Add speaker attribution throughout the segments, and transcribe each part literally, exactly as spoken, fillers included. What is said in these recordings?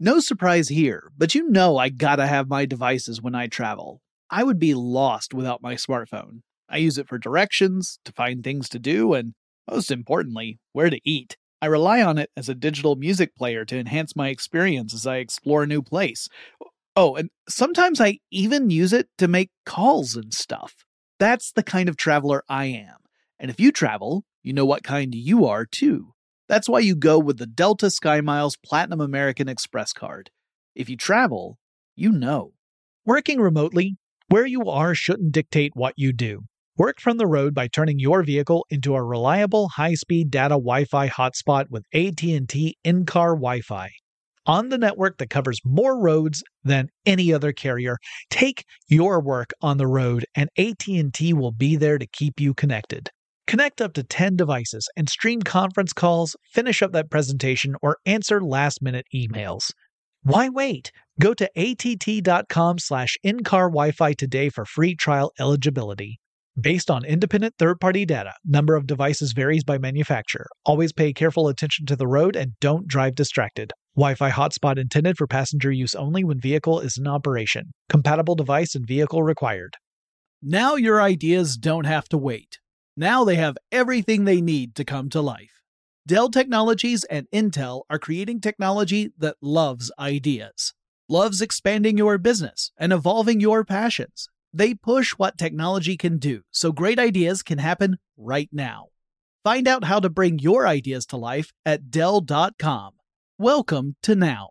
Speaker 1: No surprise here, but you know I gotta have my devices when I travel. I would be lost without my smartphone. I use it for directions, to find things to do, and most importantly, where to eat. I rely on it as a digital music player to enhance my experience as I explore a new place. Oh, and sometimes I even use it to make calls and stuff. That's the kind of traveler I am. And if you travel, you know what kind you are too. That's why you go with the Delta SkyMiles Platinum American Express card. If you travel, you know.
Speaker 2: Working remotely, where you are shouldn't dictate what you do. Work from the road by turning your vehicle into a reliable high-speed data Wi-Fi hotspot with A T and T in-car Wi-Fi. On the network that covers more roads than any other carrier, take your work on the road and A T and T will be there to keep you connected. Connect up to ten devices and stream conference calls, finish up that presentation, or answer last-minute emails. Why wait? Go to att.com slash in-car Wi-Fi today for free trial eligibility. Based on independent third-party data, number of devices varies by manufacturer. Always pay careful attention to the road and don't drive distracted. Wi-Fi hotspot intended for passenger use only when vehicle is in operation. Compatible device and vehicle required.
Speaker 1: Now your ideas don't have to wait. Now they have everything they need to come to life. Dell Technologies and Intel are creating technology that loves ideas, loves expanding your business and evolving your passions. They push what technology can do, so great ideas can happen right now. Find out how to bring your ideas to life at Dell dot com. Welcome to now.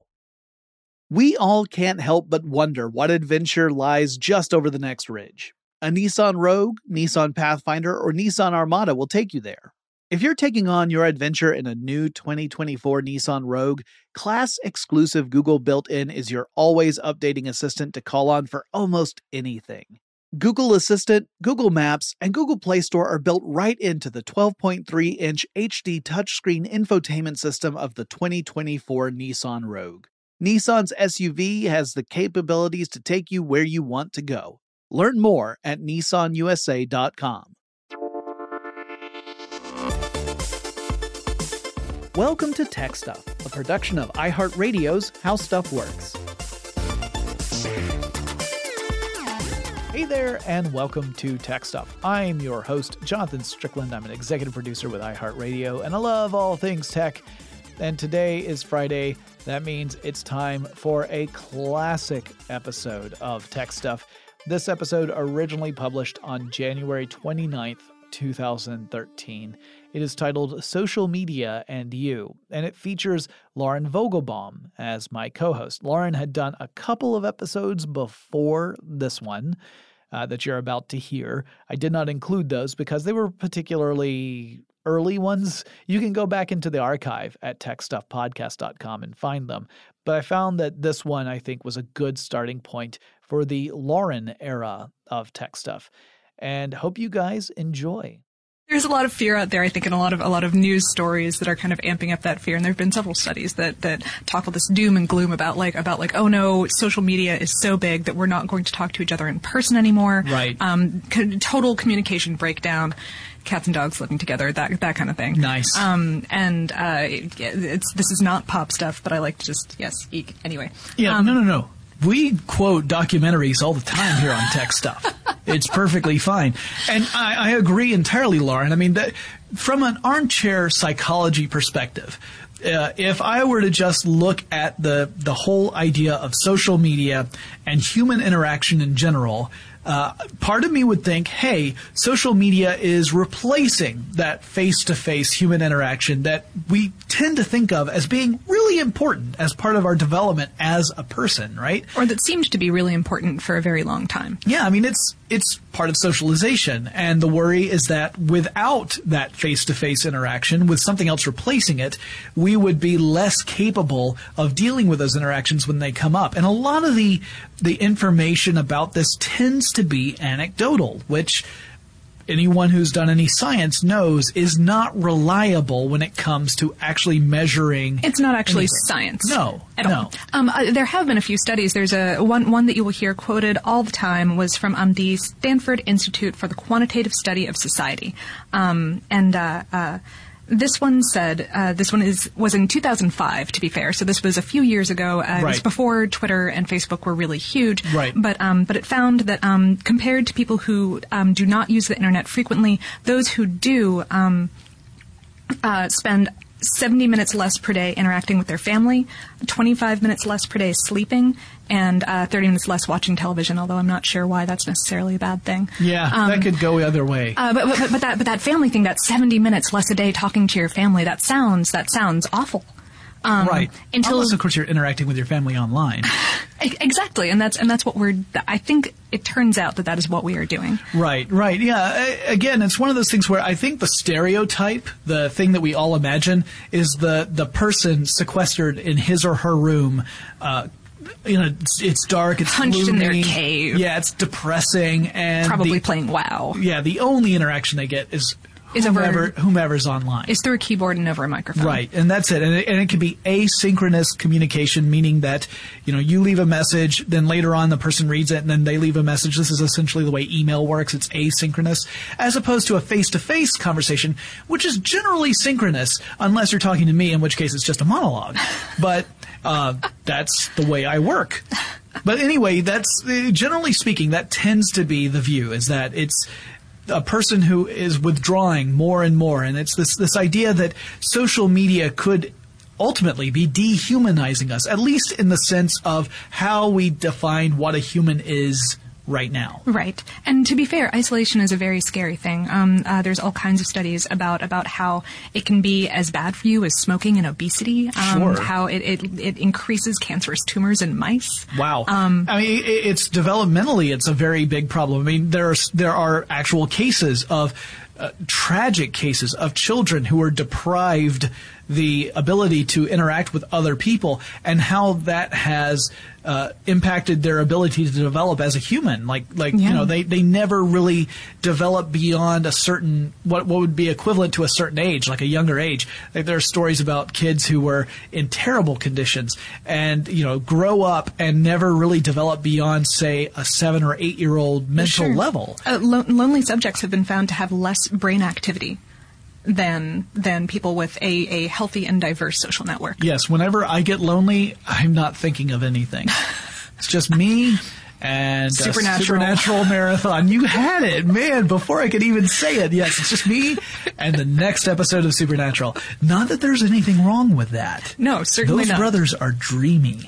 Speaker 1: We all can't help but wonder what adventure lies just over the next ridge. A Nissan Rogue, Nissan Pathfinder, or Nissan Armada will take you there. If you're taking on your adventure in a new twenty twenty-four Nissan Rogue, class-exclusive Google built-in is your always updating assistant to call on for almost anything. Google Assistant, Google Maps, and Google Play Store are built right into the twelve point three inch H D touchscreen infotainment system of the twenty twenty-four Nissan Rogue. Nissan's S U V has the capabilities to take you where you want to go. Learn more at Nissan U S A dot com. Welcome to Tech Stuff, a production of iHeartRadio's How Stuff Works. Hey there, and welcome to Tech Stuff. I'm your host, Jonathan Strickland. I'm an executive producer with iHeartRadio, and I love all things tech. And today is Friday. That means it's time for a classic episode of Tech Stuff. This episode originally published on January twenty-ninth, two thousand thirteen. It is titled Social Media and You, and it features Lauren Vogelbaum as my co-host. Lauren had done a couple of episodes before this one uh, that you're about to hear. I did not include those because they were particularly early ones. You can go back into the archive at tech stuff podcast dot com and find them. But I found that this one, I think, was a good starting point for the Lauren era of Tech Stuff. And hope you guys enjoy.
Speaker 3: There's a lot of fear out there, I think, and a lot of a lot of news stories that are kind of amping up that fear. And there have been several studies that, that talk all this doom and gloom about like about like oh no, social media is so big that we're not going to talk to each other in person anymore.
Speaker 1: Right.
Speaker 3: Um, co- total communication breakdown. Cats and dogs living together, that that kind of thing.
Speaker 1: Nice.
Speaker 3: Um, and uh, it, it's this is not pop stuff, but I like to just yes, eek. Anyway.
Speaker 4: Yeah.
Speaker 3: Um,
Speaker 4: no, no, no. We quote documentaries all the time here on Tech Stuff. It's perfectly fine. And I, I agree entirely, Lauren. I mean, that, from an armchair psychology perspective, uh, if I were to just look at the, the whole idea of social media and human interaction in general, uh, part of me would think, hey, social media is replacing that face-to-face human interaction that we tend to think of as being really important as part of our development as a person, right?
Speaker 3: Or that seemed to be really important for a very long time.
Speaker 4: Yeah, I mean, it's it's part of socialization, and the worry is that without that face-to-face interaction, with something else replacing it, we would be less capable of dealing with those interactions when they come up. And a lot of the the information about this tends to be anecdotal, which anyone who's done any science knows is not reliable when it comes to actually measuring.
Speaker 3: It's not actually
Speaker 4: anything.
Speaker 3: science.
Speaker 4: No,
Speaker 3: at
Speaker 4: no.
Speaker 3: all. Um, uh, there have been a few studies. There's a one one that you will hear quoted all the time was from um, the Stanford Institute for the Quantitative Study of Society, um, and uh, uh, This one said, uh, this one is was in two thousand five, to be fair. So this was a few years ago. Uh,
Speaker 1: right.
Speaker 3: It was before Twitter and Facebook were really huge.
Speaker 1: Right.
Speaker 3: But um, but it found that um, compared to people who um, do not use the internet frequently, those who do um, uh, spend seventy minutes less per day interacting with their family, twenty-five minutes less per day sleeping, and uh, thirty minutes less watching television, although I'm not sure why that's necessarily a bad thing.
Speaker 1: Yeah,
Speaker 3: um,
Speaker 1: that could go the other way.
Speaker 3: Uh, but, but, but, that, but that family thing, that seventy minutes less a day talking to your family, that sounds, that sounds awful. Um,
Speaker 1: right.
Speaker 3: Until,
Speaker 1: Unless, of course, you're interacting with your family online.
Speaker 3: Exactly, and that's and that's what we're. I think it turns out that that is what we are doing.
Speaker 1: Right, right, yeah. Again, it's one of those things where I think the stereotype, the thing that we all imagine, is the the person sequestered in his or her room. Uh, you know, it's, it's dark, it's
Speaker 3: hunched
Speaker 1: gloomy,
Speaker 3: in their cave.
Speaker 1: Yeah, it's depressing, and
Speaker 3: probably
Speaker 1: the,
Speaker 3: playing WoW.
Speaker 1: Yeah, the only interaction they get is.
Speaker 3: Is
Speaker 1: Whomever,
Speaker 3: over,
Speaker 1: whomever's online.
Speaker 3: It's through a keyboard and over a microphone.
Speaker 1: Right, and that's it. And it, and it can be asynchronous communication, meaning that, you know, you leave a message, then later on the person reads it, and then they leave a message. This is essentially the way email works. It's asynchronous, as opposed to a face-to-face conversation, which is generally synchronous, unless you're talking to me, in which case it's just a monologue. But uh, that's the way I work. But anyway, that's generally speaking, that tends to be the view, is that it's a person who is withdrawing more and more, and it's this this idea that social media could ultimately be dehumanizing us, at least in the sense of how we define what a human is right now.
Speaker 3: Right. And to be fair, isolation is a very scary thing. Um, uh, there's all kinds of studies about about how it can be as bad for you as smoking and obesity. Um,
Speaker 1: sure.
Speaker 3: How it, it it increases cancerous tumors in mice.
Speaker 1: Wow.
Speaker 3: Um,
Speaker 1: I mean, it, it's developmentally, it's a very big problem. I mean, there are there are actual cases of uh, tragic cases of children who are deprived the ability to interact with other people, and how that has uh, impacted their ability to develop as a human. Like, like
Speaker 3: yeah.
Speaker 1: you know, they, they never really develop beyond a certain, what what would be equivalent to a certain age, like a younger age. Like, there are stories about kids who were in terrible conditions and, you know, grow up and never really develop beyond, say, a seven or eight year old mental
Speaker 3: sure.
Speaker 1: level.
Speaker 3: Uh, lo- lonely subjects have been found to have less brain activity than than people with a, a healthy and diverse social network.
Speaker 1: Yes, whenever I get lonely, I'm not thinking of anything. It's just me and
Speaker 3: Supernatural.
Speaker 1: a Supernatural marathon. You had it, man, before I could even say it. Yes, it's just me and the next episode of Supernatural. Not that there's anything wrong with that.
Speaker 3: No, certainly
Speaker 1: Those
Speaker 3: not.
Speaker 1: brothers are dreamy.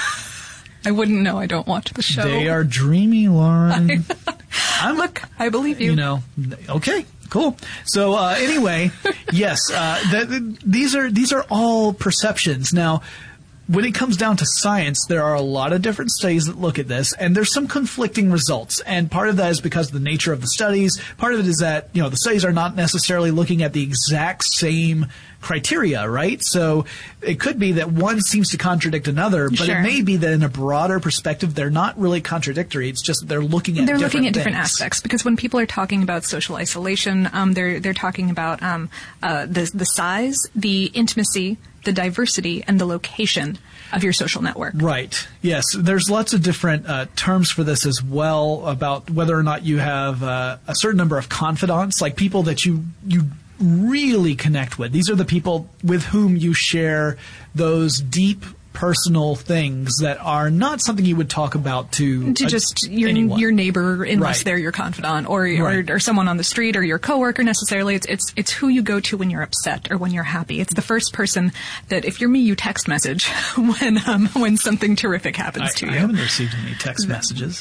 Speaker 3: I wouldn't know. I don't watch the show.
Speaker 1: They are dreamy, Lauren. I'm,
Speaker 3: Look, I believe you.
Speaker 1: You know, okay. Cool. So uh, anyway, yes, uh, th- th- these are these are all perceptions. Now, when it comes down to science, there are a lot of different studies that look at this, and there's some conflicting results. And part of that is because of the nature of the studies. Part of it is that, you know, the studies are not necessarily looking at the exact same criteria, right? So it could be that one seems to contradict another, but
Speaker 3: sure.
Speaker 1: it may be that in a broader perspective, they're not really contradictory. It's just that they're looking at
Speaker 3: they're
Speaker 1: different
Speaker 3: looking at different
Speaker 1: things.
Speaker 3: aspects, because when people are talking about social isolation, um, they're they're talking about um, uh, the the size, the intimacy, the diversity, and the location of your social network.
Speaker 1: Right. Yes. There's lots of different uh, terms for this as well, about whether or not you have uh, a certain number of confidants, like people that you you really connect with. These are the people with whom you share those deep personal things that are not something you would talk about to
Speaker 3: to
Speaker 1: a,
Speaker 3: just your
Speaker 1: anyone.
Speaker 3: your neighbor, unless
Speaker 1: Right.
Speaker 3: they're your confidant, or,
Speaker 1: Right.
Speaker 3: or or someone on the street, or your coworker necessarily. It's it's it's who you go to when you're upset or when you're happy. It's the first person that, if you're me, you text message when um, when something terrific happens
Speaker 1: I,
Speaker 3: to
Speaker 1: I
Speaker 3: you.
Speaker 1: haven't received any text messages.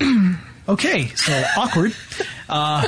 Speaker 1: Okay, so awkward. Uh,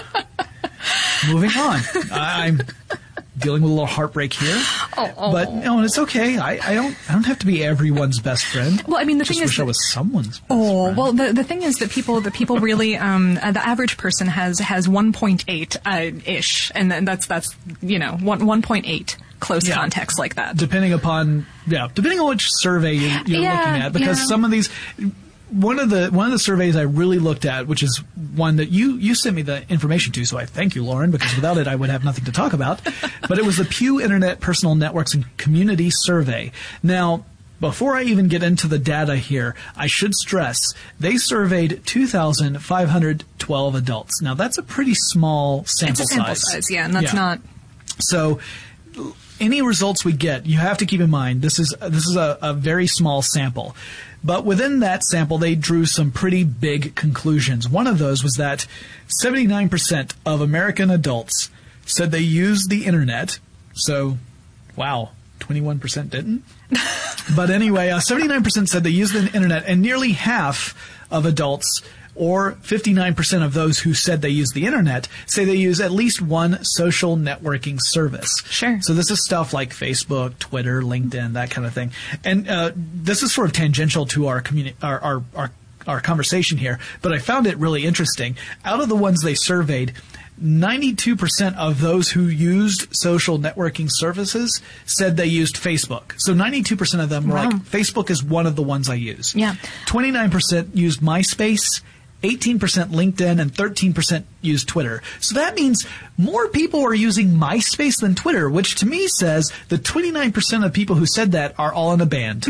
Speaker 1: moving on. I, I'm dealing with a little heartbreak here,
Speaker 3: Oh, oh.
Speaker 1: but no, it's okay. I, I don't. I don't have to be everyone's best friend.
Speaker 3: Well, I mean, the
Speaker 1: Just
Speaker 3: thing is
Speaker 1: wish I
Speaker 3: that-
Speaker 1: was someone's best
Speaker 3: Oh,
Speaker 1: friend.
Speaker 3: well, the the thing is that people, the people really, um, uh, the average person has has one point eight uh, ish, and then that's that's you know one one point eight close
Speaker 1: Yeah.
Speaker 3: contacts like that.
Speaker 1: Depending upon yeah, depending on which survey you, you're
Speaker 3: Yeah,
Speaker 1: looking at, because
Speaker 3: yeah.
Speaker 1: some of these. One of the one of the surveys I really looked at, which is one that you, you sent me the information to, so I thank you, Lauren, because without it I would have nothing to talk about. But it was the Pew Internet Personal Networks and Community Survey. Now, before I even get into the data here, I should stress they surveyed two thousand five hundred twelve adults. Now, that's a pretty small sample
Speaker 3: It's a sample
Speaker 1: size.
Speaker 3: size, yeah, and that's
Speaker 1: Yeah.
Speaker 3: not.
Speaker 1: So
Speaker 4: any results we get, you have to keep in mind this is this is a, a very small sample. But within that sample, they drew some pretty big conclusions. One of those was that seventy-nine percent of American adults said they used the internet. So, wow, twenty-one percent didn't? But anyway, uh, seventy-nine percent said they used the internet, and nearly half of adults, or fifty-nine percent of those who said they use the internet, say they use at least one social networking service.
Speaker 3: Sure.
Speaker 4: So this is stuff like Facebook, Twitter, LinkedIn, that kind of thing. And uh, this is sort of tangential to our, communi- our, our, our, our conversation here, but I found it really interesting. Out of the ones they surveyed, ninety-two percent of those who used social networking services said they used Facebook. So ninety-two percent of them were
Speaker 3: Wow.
Speaker 4: like, Facebook is one of the ones I use.
Speaker 3: Yeah.
Speaker 4: twenty-nine percent used MySpace, eighteen percent LinkedIn, and thirteen percent used Twitter. So that means more people are using MySpace than Twitter, which to me says the twenty-nine percent of people who said that are all in a band.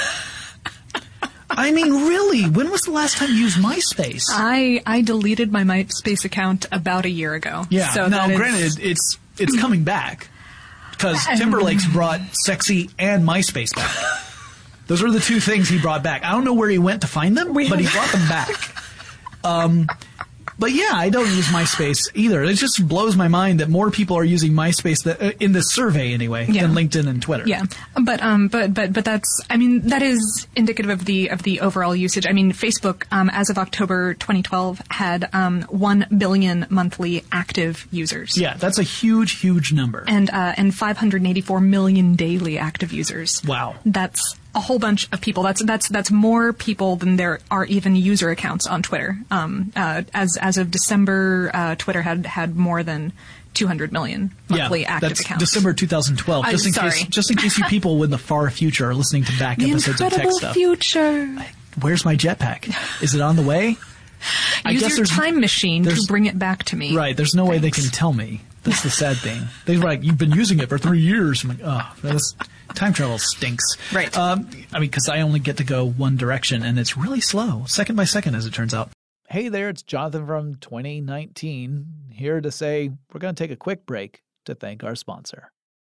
Speaker 4: I mean, really, when was the last time you used MySpace?
Speaker 3: I I deleted my MySpace account about a year ago.
Speaker 4: Yeah.
Speaker 3: So
Speaker 4: now,
Speaker 3: that is-
Speaker 4: granted, it's it's coming back because Timberlake's brought Sexy and MySpace back. Those are the two things he brought back. I don't know where he went to find them,
Speaker 3: We-
Speaker 4: but he brought them back. Um, but yeah, I don't use MySpace either. It just blows my mind that more people are using MySpace that, uh, in this survey anyway
Speaker 3: Yeah.
Speaker 4: than LinkedIn and Twitter.
Speaker 3: Yeah, but um, but but but that's, I mean, that is indicative of the of the overall usage. I mean, Facebook, um, as of October twenty twelve, had um one billion monthly active users.
Speaker 4: Yeah, that's a huge, huge number.
Speaker 3: And uh, and five hundred eighty-four million daily active users.
Speaker 4: Wow.
Speaker 3: That's a whole bunch of people. That's that's that's more people than there are even user accounts on Twitter. Um, uh, as as of December, uh, Twitter had had more than two hundred million monthly
Speaker 4: yeah,
Speaker 3: active
Speaker 4: that's
Speaker 3: accounts.
Speaker 4: December twenty twelve.
Speaker 3: I'm
Speaker 4: Just in
Speaker 3: sorry.
Speaker 4: case, just in case you people in the far future are listening to back
Speaker 3: the
Speaker 4: episodes of Tech
Speaker 3: incredible
Speaker 4: Stuff.
Speaker 3: future.
Speaker 4: Where's my jetpack? Is it on the way? I
Speaker 3: Use
Speaker 4: guess
Speaker 3: your
Speaker 4: there's
Speaker 3: time machine to
Speaker 4: there's-
Speaker 3: bring it back to me.
Speaker 4: Right. There's no way they
Speaker 3: Thanks.
Speaker 4: can tell me. That's the sad thing. They're like, you've been using it for three years. I'm like, oh, that's, time travel stinks.
Speaker 3: Right.
Speaker 4: Um, I mean, because I only get to go one direction, and it's really slow, second by second, as it turns out. Hey there, it's Jonathan from twenty nineteen, here to say we're going to take a quick break to thank our sponsor.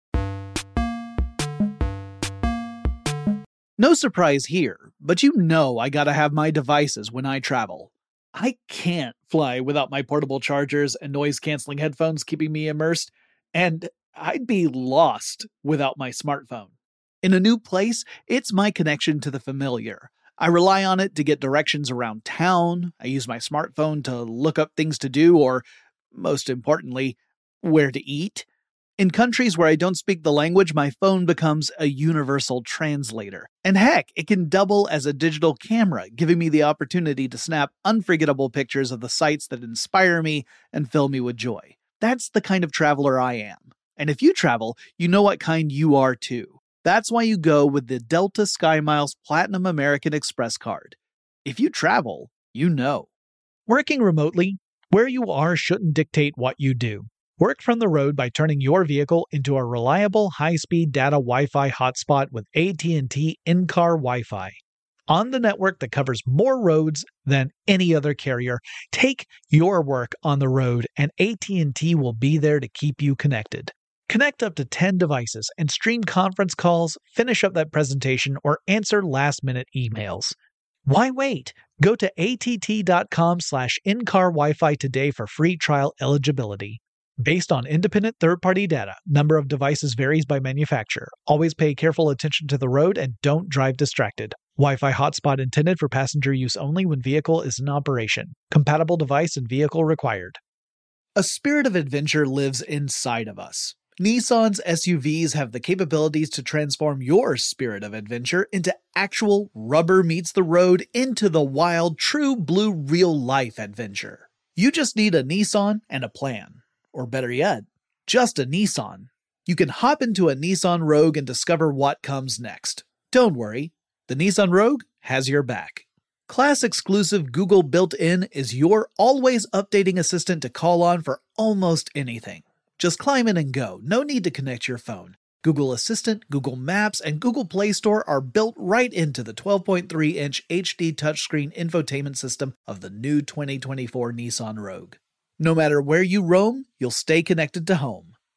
Speaker 4: No surprise here, but you know I gotta have my devices when I travel. I can't fly without my portable chargers and noise-canceling headphones keeping me immersed, and I'd be lost without my smartphone. In a new place, it's my connection to the familiar. I rely on it to get directions around town, I use my smartphone to look up things to do, or, most importantly, where to eat. In countries where I don't speak the language, my phone becomes a universal translator. And heck, it can double as a digital camera, giving me the opportunity to snap unforgettable pictures of the sights that inspire me and fill me with joy. That's the kind of traveler I am. And if you travel, you know what kind you are too. That's why you go with the Delta SkyMiles Platinum American Express card. If you travel, you know.
Speaker 2: Working remotely, where you are shouldn't dictate what you do. Work from the road by turning your vehicle into a reliable high-speed data Wi-Fi hotspot with A T and T in-car Wi-Fi. On the network that covers more roads than any other carrier, take your work on the road and A T and T will be there to keep you connected. Connect up to ten devices and stream conference calls, finish up that presentation, or answer last-minute emails. Why wait? Go to att.com slash in-car Wi-Fi today for free trial eligibility. Based on independent third-party data, number of devices varies by manufacturer. Always pay careful attention to the road and don't drive distracted. Wi-Fi hotspot intended for passenger use only when vehicle is in operation. Compatible device and vehicle required.
Speaker 1: A spirit of adventure lives inside of us. Nissan's S U Vs have the capabilities to transform your spirit of adventure into actual rubber meets the road into the wild, true blue real-life adventure. You just need a Nissan and a plan. Or better yet, just a Nissan. You can hop into a Nissan Rogue and discover what comes next. Don't worry, the Nissan Rogue has your back. Class-exclusive Google built-in is your always updating assistant to call on for almost anything. Just climb in and go, no need to connect your phone. Google Assistant, Google Maps, and Google Play Store are built right into the twelve point three inch H D touchscreen infotainment system of the new twenty twenty-four Nissan Rogue. No matter where you roam, you'll stay connected to home.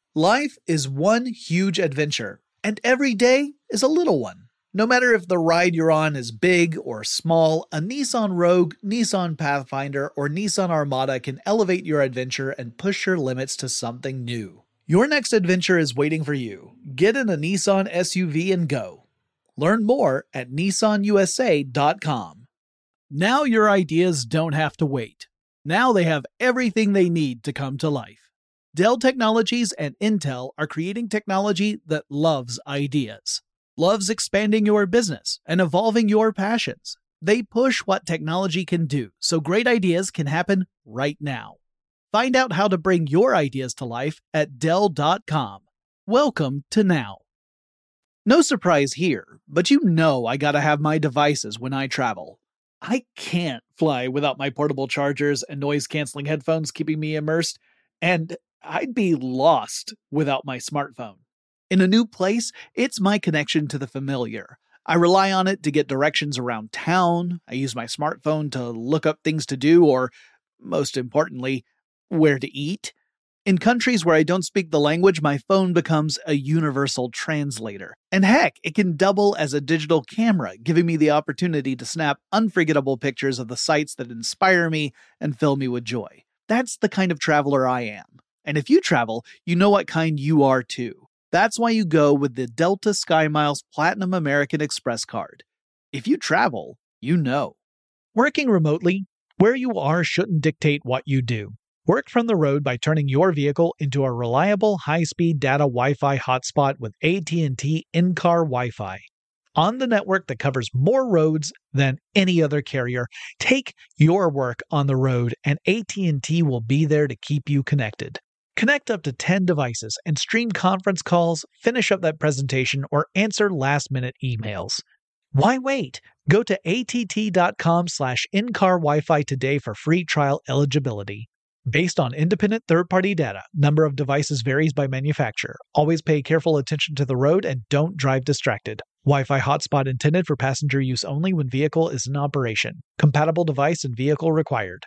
Speaker 1: Life is one huge adventure, and every day is a little one. No matter if the ride you're on is big or small, a Nissan Rogue, Nissan Pathfinder, or Nissan Armada can elevate your adventure and push your limits to something new. Your next adventure is waiting for you. Get in a Nissan S U V and go. Learn more at nissan u s a dot com. Now your ideas don't have to wait. Now they have everything they need to come to life. Dell Technologies and Intel are creating technology that loves ideas, loves expanding your business and evolving your passions. They push what technology can do so great ideas can happen right now. Find out how to bring your ideas to life at dell dot com. Welcome to Now. No surprise here, but you know I gotta have my devices when I travel. I can't fly without my portable chargers and noise-canceling headphones keeping me immersed, and I'd be lost without my smartphone. In a new place, it's my connection to the familiar. I rely on it to get directions around town. I use my smartphone to look up things to do, or, most importantly, where to eat. In countries where I don't speak the language, my phone becomes a universal translator. And heck, it can double as a digital camera, giving me the opportunity to snap unforgettable pictures of the sights that inspire me and fill me with joy. That's the kind of traveler I am. And if you travel, you know what kind you are too. That's why you go with the Delta SkyMiles Platinum American Express card. If you travel, you know.
Speaker 2: Working remotely, where you are shouldn't dictate what you do. Work from the road by turning your vehicle into a reliable high-speed data Wi-Fi hotspot with A T and T in-car Wi-Fi. On the network that covers more roads than any other carrier, take your work on the road and A T and T will be there to keep you connected. Connect up to ten devices and stream conference calls, finish up that presentation, or answer last-minute emails. Why wait? Go to att.com slash in-car Wi-Fi today for free trial eligibility. Based on independent third-party data, number of devices varies by manufacturer. Always pay careful attention to the road and don't drive distracted. Wi-Fi hotspot intended for passenger use only when vehicle is in operation. Compatible device and vehicle required.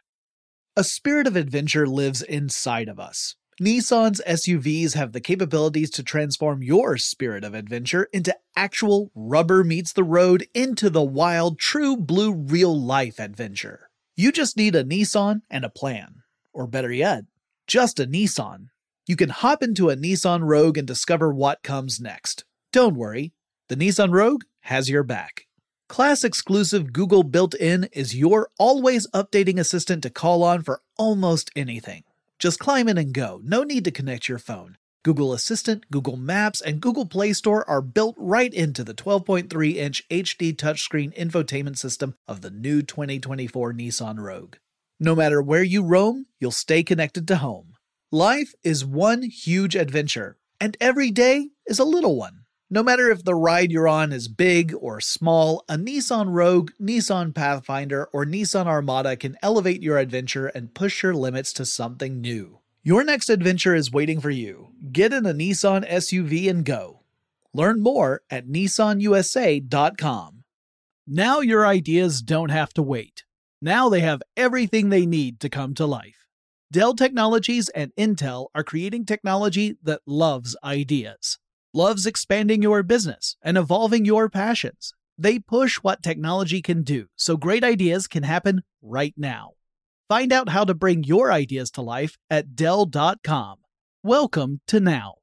Speaker 1: A spirit of adventure lives inside of us. Nissan's S U Vs have the capabilities to transform your spirit of adventure into actual rubber meets the road into the wild, true blue real-life adventure. You just need a Nissan and a plan. Or better yet, just a Nissan. You can hop into a Nissan Rogue and discover what comes next. Don't worry, the Nissan Rogue has your back. Class-exclusive Google built-in is your always updating assistant to call on for almost anything. Just climb in and go, no need to connect your phone. Google Assistant, Google Maps, and Google Play Store are built right into the twelve point three inch H D touchscreen infotainment system of the new twenty twenty-four Nissan Rogue. No matter where you roam, you'll stay connected to home. Life is one huge adventure, and every day is a little one. No matter if the ride you're on is big or small, a Nissan Rogue, Nissan Pathfinder, or Nissan Armada can elevate your adventure and push your limits to something new. Your next adventure is waiting for you. Get in a Nissan S U V and go. Learn more at nissan u s a dot com. Now your ideas don't have to wait. Now they have everything they need to come to life. Dell Technologies and Intel are creating technology that loves ideas, loves expanding your business and evolving your passions. They push what technology can do so great ideas can happen right now. Find out how to bring your ideas to life at dell dot com. Welcome to Now.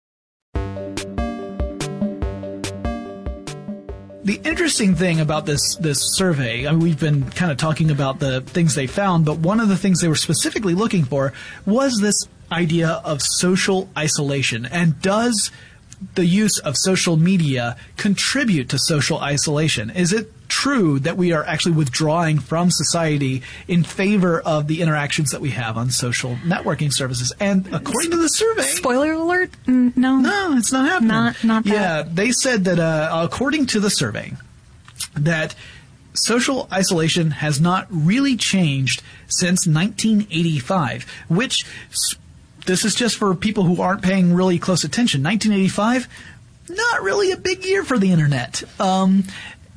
Speaker 4: The interesting thing about this this survey, I mean, we've been kind of talking about the things they found, but one of the things they were specifically looking for was this idea of social isolation. And does the use of social media contribute to social isolation? Is it true that we are actually withdrawing from society in favor of the interactions that we have on social networking services? And according to the survey...
Speaker 3: Spoiler alert? Mm, no.
Speaker 4: No, it's not happening.
Speaker 3: Not, not that.
Speaker 4: Yeah, they said that uh, according to the survey, that social isolation has not really changed since nineteen eighty-five, which... This is just for people who aren't paying really close attention. nineteen eighty-five, not really a big year for the internet. Um,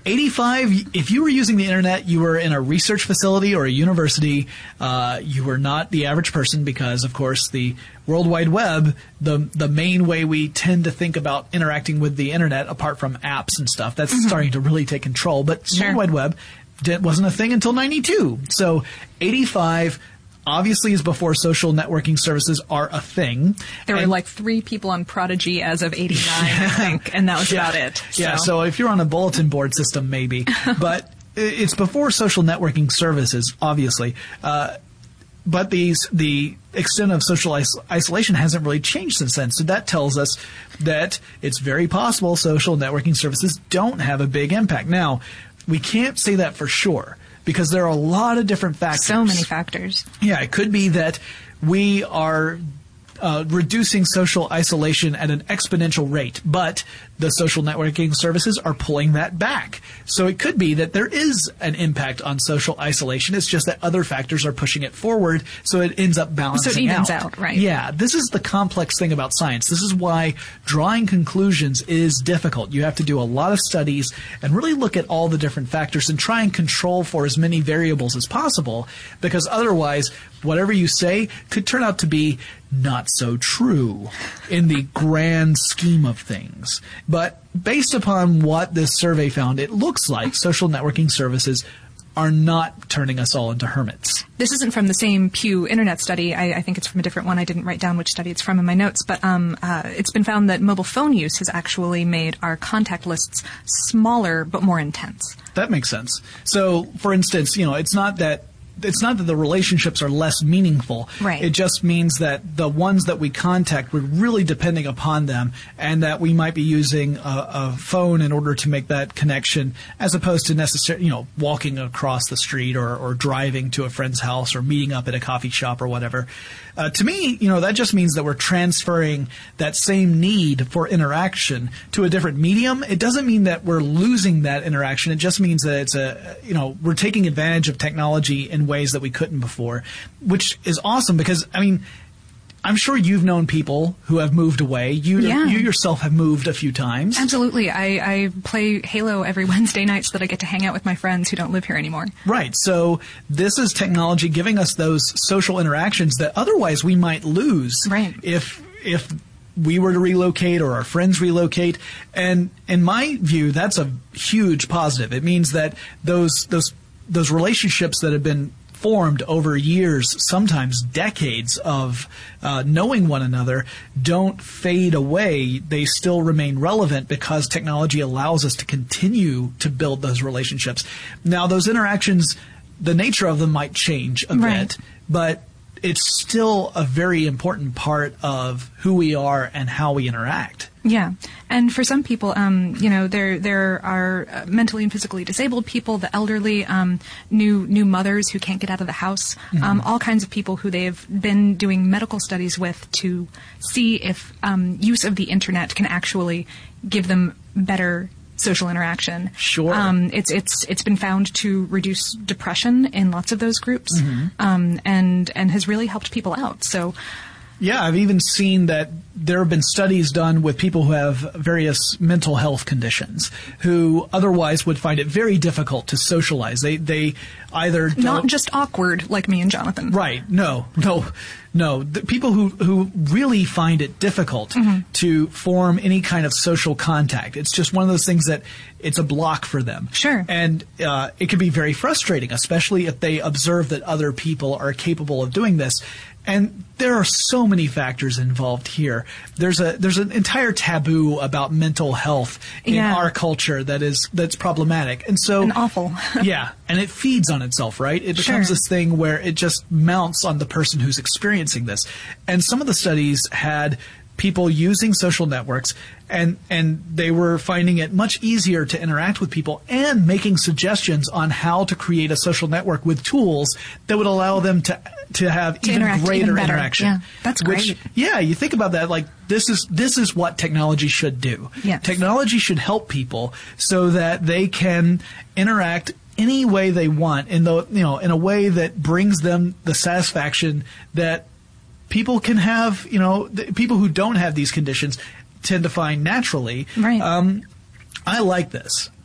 Speaker 4: eighty-five, if you were using the internet, you were in a research facility or a university. Uh, you were not the average person because, of course, the World Wide Web, the the main way we tend to think about interacting with the internet, apart from apps and stuff, that's mm-hmm. starting to really take control. But
Speaker 3: sure.
Speaker 4: World Wide Web did, wasn't a thing until ninety-two. So eighty-five obviously is before social networking services are a thing.
Speaker 3: There
Speaker 4: and
Speaker 3: were like three people on Prodigy as of eighty-nine, I think, and that was
Speaker 4: yeah.
Speaker 3: about it. So.
Speaker 4: Yeah, so if you're on a bulletin board system, maybe. But it's before social networking services, obviously. Uh, but these the extent of social is- isolation hasn't really changed since then. So that tells us that it's very possible social networking services don't have a big impact. Now, we can't say that for sure, because there are a lot of different factors.
Speaker 3: So many factors.
Speaker 4: Yeah, it could be that we are uh, reducing social isolation at an exponential rate, but the social networking services are pulling that back. So it could be that there is an impact on social isolation. It's just that other factors are pushing it forward, so it ends up balancing out.
Speaker 3: So it evens out, out, right?
Speaker 4: Yeah, this is the complex thing about science. This is why drawing conclusions is difficult. You have to do a lot of studies and really look at all the different factors and try and control for as many variables as possible, because otherwise, whatever you say could turn out to be not so true in the grand scheme of things. But based upon what this survey found, it looks like social networking services are not turning us all into hermits.
Speaker 3: This isn't from the same Pew Internet study. I, I think it's from a different one. I didn't write down which study it's from in my notes. But um, uh, it's been found that mobile phone use has actually made our contact lists smaller but more intense.
Speaker 4: That makes sense. So, for instance, you know, it's not that It's not that the relationships are less meaningful.
Speaker 3: Right.
Speaker 4: It just means that the ones that we contact, we're really depending upon them, and that we might be using a, a phone in order to make that connection, as opposed to necessarily, you know, walking across the street or, or driving to a friend's house or meeting up at a coffee shop or whatever. Uh, to me, you know, that just means that we're transferring that same need for interaction to a different medium. It doesn't mean that we're losing that interaction. It just means that it's a, you know, we're taking advantage of technology in ways that we couldn't before, which is awesome because, I mean, I'm sure you've known people who have moved away. You,
Speaker 3: yeah.
Speaker 4: you yourself have moved a few times.
Speaker 3: Absolutely. I, I play Halo every Wednesday night so that I get to hang out with my friends who don't live here anymore.
Speaker 4: Right. So this is technology giving us those social interactions that otherwise we might lose.
Speaker 3: Right.
Speaker 4: If if we were to relocate or our friends relocate. And in my view, that's a huge positive. It means that those those those relationships that have been formed over years, sometimes decades of uh, knowing one another, don't fade away. They still remain relevant because technology allows us to continue to build those relationships. Now, those interactions, the nature of them might change a
Speaker 3: right.
Speaker 4: bit, but it's still a very important part of who we are and how we interact.
Speaker 3: Yeah, and for some people, um, you know, there there are uh, mentally and physically disabled people, the elderly, um, new new mothers who can't get out of the house, mm-hmm. um, all kinds of people who they've been doing medical studies with to see if um, use of the internet can actually give them better social interaction.
Speaker 4: Sure.
Speaker 3: Um, it's it's it's been found to reduce depression in lots of those groups, mm-hmm. um, and and has really helped people out. So.
Speaker 4: Yeah, I've even seen that there have been studies done with people who have various mental health conditions who otherwise would find it very difficult to socialize. They they either don't,
Speaker 3: not just awkward like me and Jonathan.
Speaker 4: Right. No. No. No. The people who who really find it difficult mm-hmm. to form any kind of social contact. It's just one of those things that it's a block for them.
Speaker 3: Sure.
Speaker 4: And uh, it can be very frustrating, especially if they observe that other people are capable of doing this. And there are so many factors involved here. There's a there's an entire taboo about mental health in
Speaker 3: yeah.
Speaker 4: our culture that is that's problematic. And so
Speaker 3: and awful.
Speaker 4: yeah, and it feeds on itself, right? It becomes
Speaker 3: sure.
Speaker 4: this thing where it just mounts on the person who's experiencing this. And some of the studies had people using social networks, and and they were finding it much easier to interact with people and making suggestions on how to create a social network with tools that would allow them to to have
Speaker 3: to
Speaker 4: even greater
Speaker 3: even
Speaker 4: interaction.
Speaker 3: Yeah, that's great.
Speaker 4: Which, yeah, you think about that, like this is this is what technology should do.
Speaker 3: Yes.
Speaker 4: Technology should help people so that they can interact any way they want in the you know in a way that brings them the satisfaction that people can have, you know, th- people who don't have these conditions tend to find naturally.
Speaker 3: Right.
Speaker 4: Um, I like this.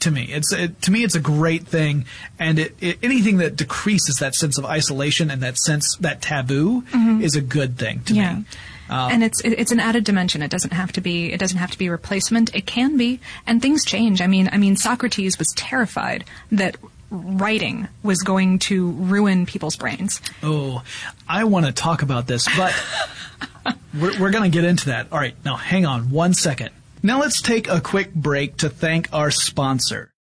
Speaker 4: to me. It's it, to me, it's a great thing, and it, it anything that decreases that sense of isolation and that sense that taboo mm-hmm. is a good thing to
Speaker 3: yeah.
Speaker 4: me. Um,
Speaker 3: and it's it's an added dimension. It doesn't have to be. It doesn't have to be replacement. It can be, and things change. I mean, I mean, Socrates was terrified that writing was going to ruin people's brains.
Speaker 4: Oh, I want to talk about this, but we're, we're going to get into that. All right, now hang on one second. Now let's take a quick break to thank our sponsor.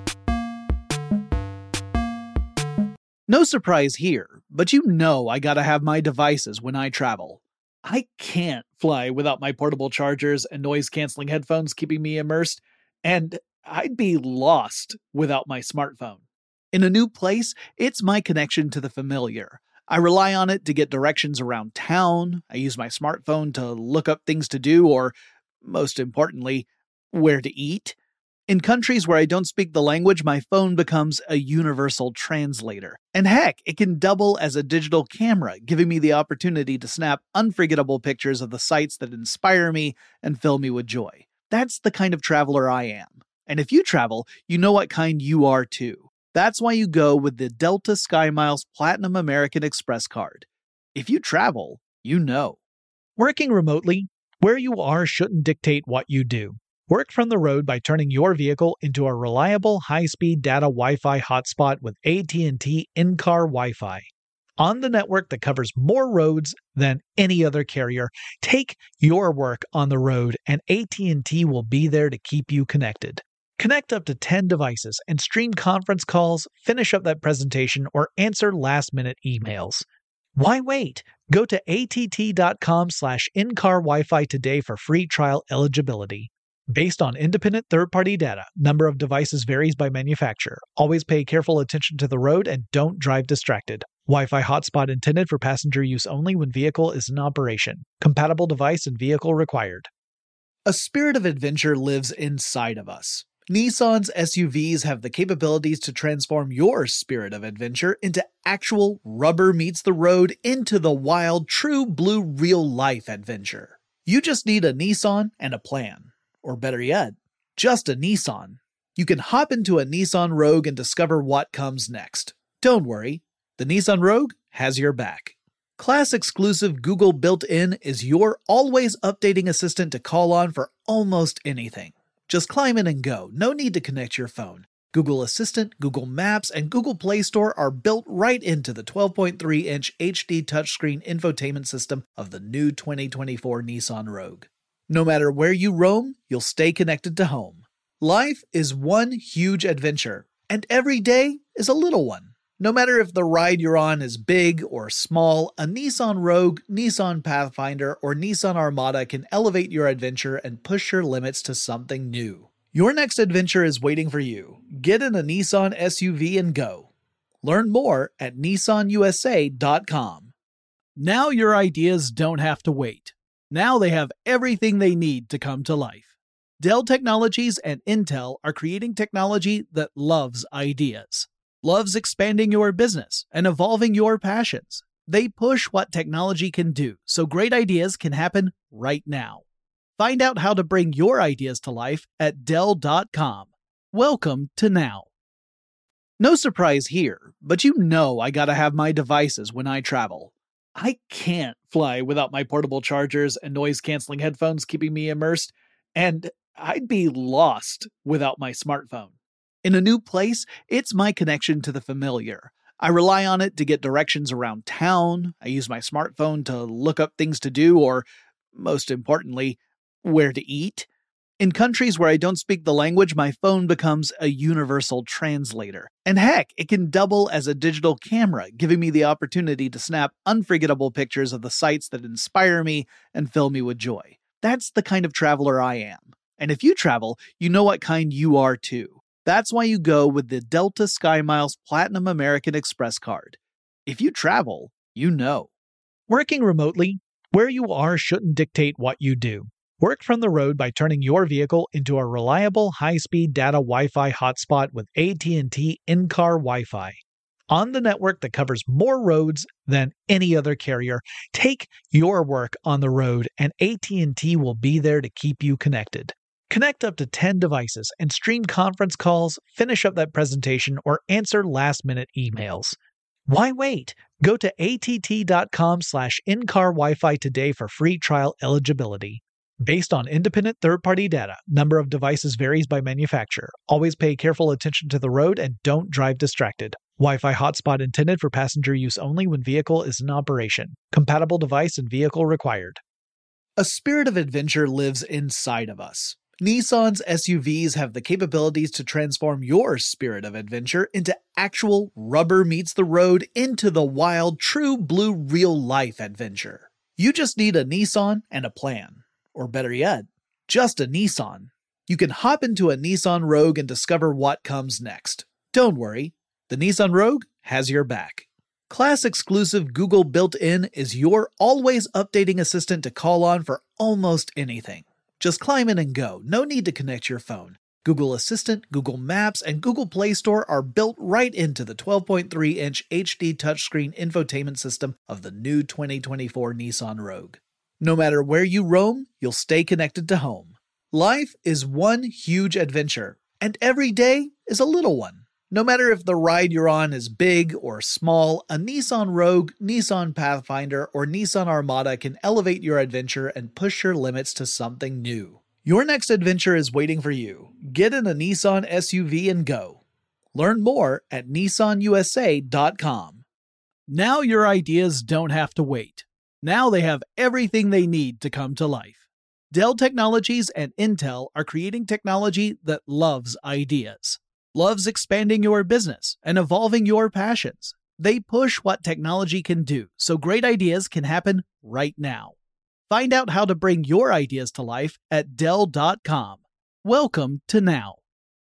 Speaker 1: No surprise here, but you know I gotta have my devices when I travel. I can't fly without my portable chargers and noise-canceling headphones keeping me immersed, and I'd be lost without my smartphone. In a new place, it's my connection to the familiar. I rely on it to get directions around town, I use my smartphone to look up things to do, or, most importantly, where to eat. In countries where I don't speak the language, my phone becomes a universal translator. And heck, it can double as a digital camera, giving me the opportunity to snap unforgettable pictures of the sights that inspire me and fill me with joy. That's the kind of traveler I am. And if you travel, you know what kind you are too. That's why you go with the Delta SkyMiles Platinum American Express card. If you travel, you know.
Speaker 2: Working remotely, where you are shouldn't dictate what you do. Work from the road by turning your vehicle into a reliable high-speed data Wi-Fi hotspot with A T and T in-car Wi-Fi. On the network that covers more roads than any other carrier, take your work on the road and A T and T will be there to keep you connected. Connect up to ten devices and stream conference calls, finish up that presentation, or answer last-minute emails. Why wait? Go to att.com slash in-car Wi-Fi today for free trial eligibility. Based on independent third-party data, number of devices varies by manufacturer. Always pay careful attention to the road and don't drive distracted. Wi-Fi hotspot intended for passenger use only when vehicle is in operation. Compatible device and vehicle required.
Speaker 1: A spirit of adventure lives inside of us. Nissan's S U Vs have the capabilities to transform your spirit of adventure into actual rubber meets the road into the wild, true blue real-life adventure. You just need a Nissan and a plan. Or better yet, just a Nissan. You can hop into a Nissan Rogue and discover what comes next. Don't worry, the Nissan Rogue has your back. Class-exclusive Google built-in is your always updating assistant to call on for almost anything. Just climb in and go, no need to connect your phone. Google Assistant, Google Maps, and Google Play Store are built right into the twelve point three inch H D touchscreen infotainment system of the new twenty twenty-four Nissan Rogue. No matter where you roam, you'll stay connected to home. Life is one huge adventure, and every day is a little one. No matter if the ride you're on is big or small, a Nissan Rogue, Nissan Pathfinder, or Nissan Armada can elevate your adventure and push your limits to something new. Your next adventure is waiting for you. Get in a Nissan S U V and go. Learn more at nissan u s a dot com.
Speaker 4: Now your ideas don't have to wait. Now they have everything they need to come to life. Dell Technologies and Intel are creating technology that loves ideas, loves expanding your business and evolving your passions. They push what technology can do so great ideas can happen right now. Find out how to bring your ideas to life at dell dot com. Welcome to Now.
Speaker 1: No surprise here, but you know I gotta have my devices when I travel. I can't fly without my portable chargers and noise-canceling headphones keeping me immersed, and I'd be lost without my smartphone. In a new place, it's my connection to the familiar. I rely on it to get directions around town, I use my smartphone to look up things to do, or, most importantly, where to eat. In countries where I don't speak the language, my phone becomes a universal translator. And heck, it can double as a digital camera, giving me the opportunity to snap unforgettable pictures of the sights that inspire me and fill me with joy. That's the kind of traveler I am. And if you travel, you know what kind you are too. That's why you go with the Delta SkyMiles Platinum American Express card. If you travel, you know.
Speaker 2: Working remotely, where you are shouldn't dictate what you do. Work from the road by turning your vehicle into a reliable high-speed data Wi-Fi hotspot with A T and T in-car Wi-Fi. On the network that covers more roads than any other carrier, take your work on the road and A T and T will be there to keep you connected. Connect up to ten devices and stream conference calls, finish up that presentation, or answer last-minute emails. Why wait? Go to att.com slash in-car Wi-Fi today for free trial eligibility. Based on independent third-party data, number of devices varies by manufacturer. Always pay careful attention to the road and don't drive distracted. Wi-Fi hotspot intended for passenger use only when vehicle is in operation. Compatible device and vehicle required.
Speaker 1: A spirit of adventure lives inside of us. Nissan's S U Vs have the capabilities to transform your spirit of adventure into actual rubber meets the road into the wild, true blue real-life adventure. You just need a Nissan and a plan. Or better yet, just a Nissan. You can hop into a Nissan Rogue and discover what comes next. Don't worry, the Nissan Rogue has your back. Class-exclusive Google built-in is your always updating assistant to call on for almost anything. Just climb in and go, no need to connect your phone. Google Assistant, Google Maps, and Google Play Store are built right into the twelve point three inch H D touchscreen infotainment system of the new twenty twenty-four Nissan Rogue. No matter where you roam, you'll stay connected to home. Life is one huge adventure, and every day is a little one. No matter if the ride you're on is big or small, a Nissan Rogue, Nissan Pathfinder, or Nissan Armada can elevate your adventure and push your limits to something new. Your next adventure is waiting for you. Get in a Nissan S U V and go. Learn more at nissan u s a dot com.
Speaker 4: Now your ideas don't have to wait. Now they have everything they need to come to life. Dell Technologies and Intel are creating technology that loves ideas. Loves expanding your business and evolving your passions. They push what technology can do so great ideas can happen right now. Find out how to bring your ideas to life at dell dot com. Welcome to now.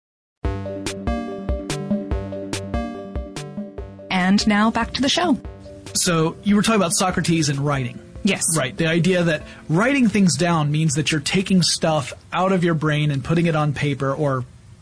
Speaker 3: And now back to the show.
Speaker 4: So you were talking about Socrates and writing.
Speaker 3: Yes.
Speaker 4: Right. The idea that writing things down means that you're taking stuff out of your brain and putting it on paper or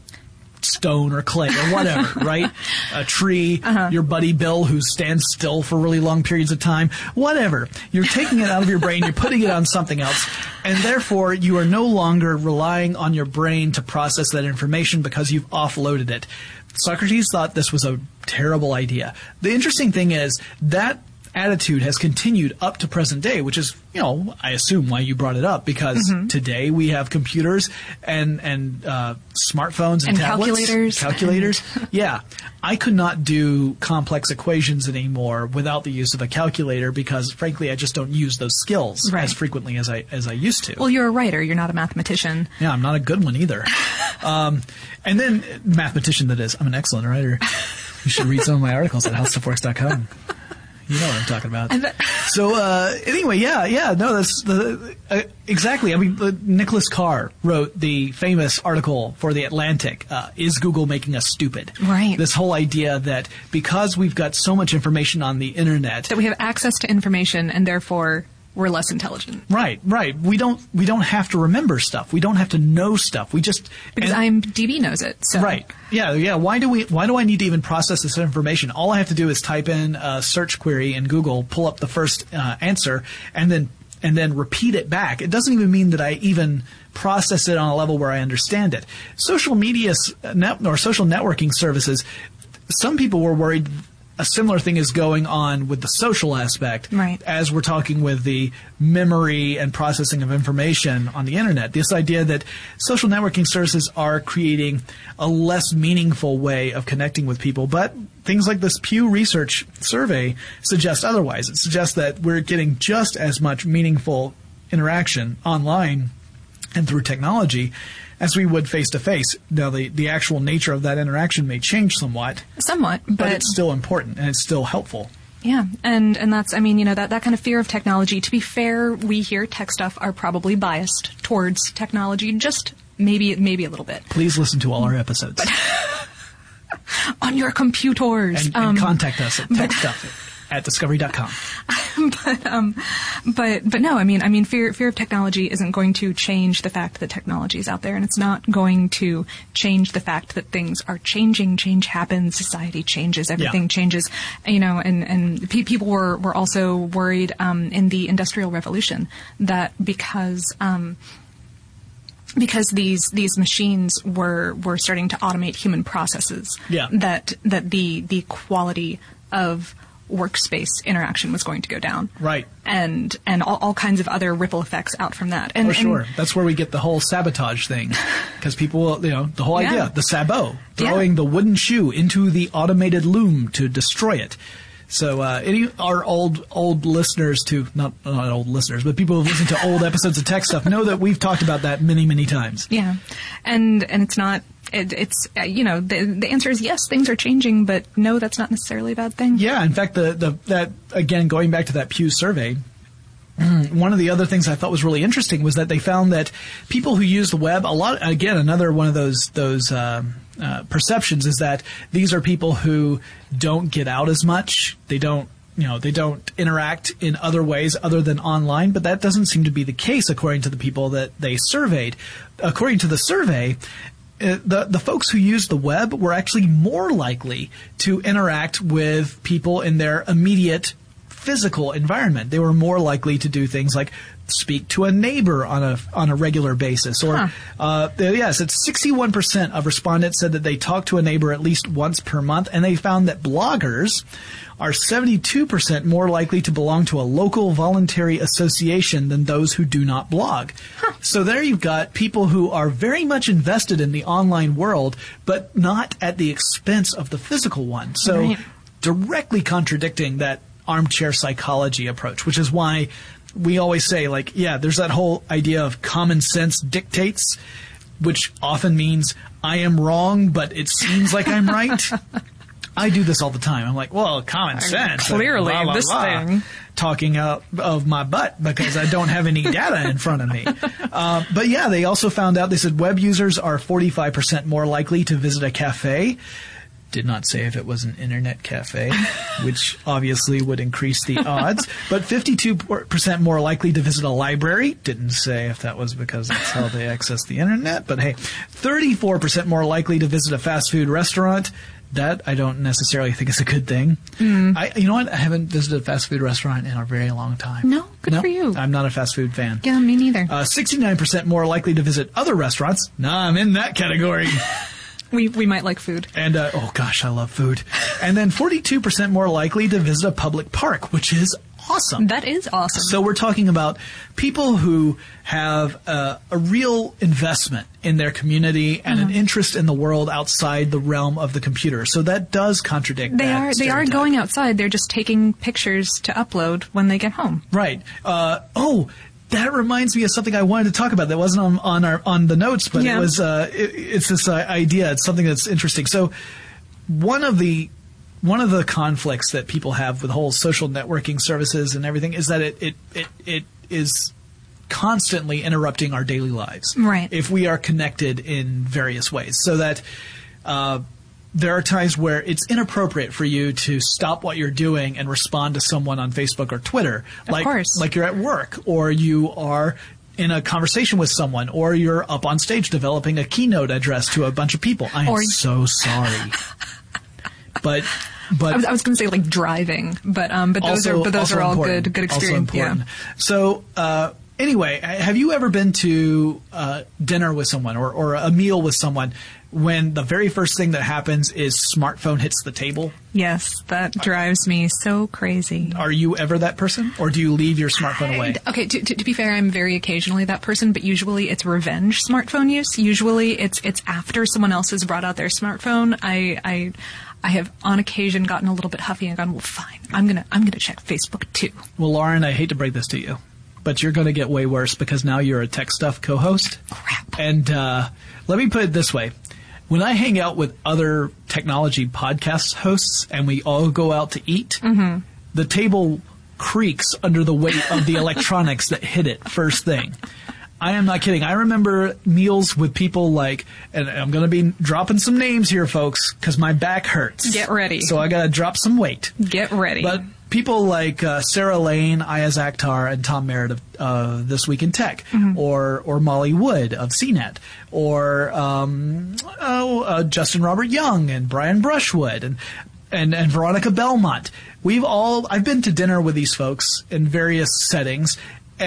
Speaker 4: stone or clay or whatever, right? A tree, uh-huh. Your buddy Bill who stands still for really long periods of time, whatever. You're taking it out of your brain, you're putting it on something else, and therefore you are no longer relying on your brain to process that information because you've offloaded it. Socrates thought this was a terrible idea. The interesting thing is that attitude has continued up to present day, which is, you know, I assume why you brought it up, because mm-hmm. today we have computers and and uh, smartphones and,
Speaker 3: and
Speaker 4: tablets,
Speaker 3: calculators.
Speaker 4: Calculators. Yeah, I could not do complex equations anymore without the use of a calculator because, frankly, I just don't use those skills right. as frequently as I as I used to.
Speaker 3: Well, you're a writer. You're not a mathematician.
Speaker 4: Yeah, I'm not a good one either. um, and then mathematician, that is. I'm an excellent writer. You should read some of my articles at how stuff works dot com. You know what I'm talking about. So uh, anyway, yeah, yeah, no, that's the uh, exactly. I mean, uh, Nicholas Carr wrote the famous article for The Atlantic. Uh, Is Google making us stupid?
Speaker 3: Right.
Speaker 4: This whole idea that because we've got so much information on the internet,
Speaker 3: that we have access to information and therefore we're less intelligent.
Speaker 4: Right, right. We don't we don't have to remember stuff. We don't have to know stuff. We just
Speaker 3: because
Speaker 4: and,
Speaker 3: IMDb knows it. So.
Speaker 4: Right. Yeah, yeah. Why do we why do I need to even process this information? All I have to do is type in a search query in Google, pull up the first uh, answer, and then and then repeat it back. It doesn't even mean that I even process it on a level where I understand it. Social media net, or social networking services, some people were worried a similar thing is going on with the social aspect
Speaker 3: right.
Speaker 4: as we're talking with the memory and processing of information on the internet. This idea that social networking services are creating a less meaningful way of connecting with people, but things like this Pew Research survey suggest otherwise. It suggests that we're getting just as much meaningful interaction online and through technology as we would face-to-face. Now, the, the actual nature of that interaction may change somewhat.
Speaker 3: Somewhat, but,
Speaker 4: but it's still important and it's still helpful.
Speaker 3: Yeah, and, and that's, I mean, you know, that, that kind of fear of technology. To be fair, we here, Tech Stuff, are probably biased towards technology, just maybe maybe a little bit.
Speaker 4: Please listen to all our episodes.
Speaker 3: On your computers.
Speaker 4: And, and um, contact us at techstuff at discovery dot com.
Speaker 3: but um, but but no, I mean I mean fear fear of technology isn't going to change the fact that technology is out there, and it's not going to change the fact that things are changing. Change happens, society changes, everything yeah. changes. You know, and and pe- people were were also worried um, in the Industrial Revolution that because um, because these these machines were were starting to automate human processes.
Speaker 1: Yeah.
Speaker 3: That that the the quality of workspace interaction was going to go down.
Speaker 1: Right.
Speaker 3: And and all, all kinds of other ripple effects out from that. And,
Speaker 1: For sure.
Speaker 3: and
Speaker 1: That's where we get the whole sabotage thing. Because people, you know, the whole
Speaker 3: Yeah.
Speaker 1: idea, the sabot, throwing
Speaker 3: Yeah.
Speaker 1: the wooden shoe into the automated loom to destroy it. So uh, any our old old listeners to, not, not old listeners, but people who've listened to old episodes of Tech Stuff know that we've talked about that many, many times.
Speaker 3: Yeah, and and it's not. It, it's uh, you know the the answer is yes, things are changing, but no, that's not necessarily a bad thing.
Speaker 1: Yeah, in fact, the the that again going back to that Pew survey. One of the other things I thought was really interesting was that they found that people who use the web a lot. Again, another one of those those um, uh, perceptions is that these are people who don't get out as much. They don't, you know, they don't interact in other ways other than online. But that doesn't seem to be the case according to the people that they surveyed. According to the survey, uh, the the folks who use the web were actually more likely to interact with people in their immediate physical environment. They were more likely to do things like speak to a neighbor on a on a regular basis. Or
Speaker 3: Huh.
Speaker 1: uh, yes, it's sixty-one percent of respondents said that they talk to a neighbor at least once per month, and they found that bloggers are seventy-two percent more likely to belong to a local voluntary association than those who do not blog.
Speaker 3: Huh.
Speaker 1: So there you've got people who are very much invested in the online world, but not at the expense of the physical one. So
Speaker 3: Right.
Speaker 1: directly contradicting that armchair psychology approach, which is why we always say, like, yeah, there's that whole idea of common sense dictates, which often means I am wrong, but it seems like I'm right. I do this all the time. I'm like, well, common sense.
Speaker 3: Clearly,
Speaker 1: blah, blah,
Speaker 3: this
Speaker 1: blah,
Speaker 3: thing.
Speaker 1: talking out of my butt because I don't have any data in front of me. Uh, but yeah, they also found out, they said web users are forty-five percent more likely to visit a cafe. Did not say if it was an internet cafe, which obviously would increase the odds. But fifty-two percent more likely to visit a library. Didn't say if that was because that's how they access the internet. But hey, thirty-four percent more likely to visit a fast food restaurant. That I don't necessarily think is a good thing.
Speaker 3: Mm.
Speaker 1: I, you know what? I haven't visited a fast food restaurant in a very long time.
Speaker 3: No? Good
Speaker 1: no,
Speaker 3: for you.
Speaker 1: I'm not a fast food fan.
Speaker 3: Yeah, me neither.
Speaker 1: Uh, sixty-nine percent more likely to visit other restaurants. Nah, I'm in that category.
Speaker 3: we we might like food.
Speaker 1: And, uh, oh gosh, I love food. And then forty-two percent more likely to visit a public park, which is awesome.
Speaker 3: That is awesome.
Speaker 1: So we're talking about people who have uh, a real investment in their community and
Speaker 3: Mm-hmm.
Speaker 1: an interest in the world outside the realm of the computer. So that does contradict
Speaker 3: they
Speaker 1: that
Speaker 3: are they are
Speaker 1: stereotype.
Speaker 3: going outside. They're just taking pictures to upload when they get home.
Speaker 1: Right. Uh, oh, that reminds me of something I wanted to talk about that wasn't on, on our on the notes, but
Speaker 3: Yeah.
Speaker 1: it was uh, it, it's this uh, idea. It's something that's interesting. So one of the one of the conflicts that people have with whole social networking services and everything is that it it it, it is constantly interrupting our daily lives.
Speaker 3: Right.
Speaker 1: If we are connected in various ways, so that uh, there are times where it's inappropriate for you to stop what you're doing and respond to someone on Facebook or Twitter.
Speaker 3: Of
Speaker 1: like,
Speaker 3: course.
Speaker 1: like you're at work or you are in a conversation with someone or you're up on stage developing a keynote address to a bunch of people. I am
Speaker 3: Or-
Speaker 1: so sorry. but but
Speaker 3: I was, I was going to say like driving, but um, but those
Speaker 1: also,
Speaker 3: are but those
Speaker 1: also
Speaker 3: are all
Speaker 1: important.
Speaker 3: good good
Speaker 1: Also
Speaker 3: experience.
Speaker 1: important.
Speaker 3: Yeah.
Speaker 1: So uh, anyway, have you ever been to uh, dinner with someone or, or a meal with someone when the very first thing that happens is smartphone hits the table?
Speaker 3: Yes, that drives me so crazy.
Speaker 1: Are you ever that person, or do you leave your smartphone away?
Speaker 3: Okay, to, to, to be fair, I'm very occasionally that person, but usually it's revenge smartphone use. Usually it's it's after someone else has brought out their smartphone. I I I have on occasion gotten a little bit huffy and gone, well, fine, I'm gonna I'm gonna check Facebook too.
Speaker 1: Well, Lauren, I hate to break this to you, but you're going to get way worse because now you're a Tech Stuff co-host.
Speaker 3: Crap.
Speaker 1: And uh, let me put it this way. When I hang out with other technology podcast hosts and we all go out to eat,
Speaker 3: Mm-hmm.
Speaker 1: the table creaks under the weight of the electronics that hit it first thing. I am not kidding. I remember meals with people like, and I'm going to be dropping some names here, folks, because my back hurts.
Speaker 3: Get ready.
Speaker 1: So I got to drop some weight.
Speaker 3: Get ready.
Speaker 1: But people like uh, Sarah Lane, Ayaz Akhtar, and Tom Merritt of uh, This Week in Tech,
Speaker 3: Mm-hmm.
Speaker 1: or or Molly Wood of C net, or um, oh, uh, Justin Robert Young and Brian Brushwood and, and and Veronica Belmont. We've all I've been to dinner with these folks in various settings, and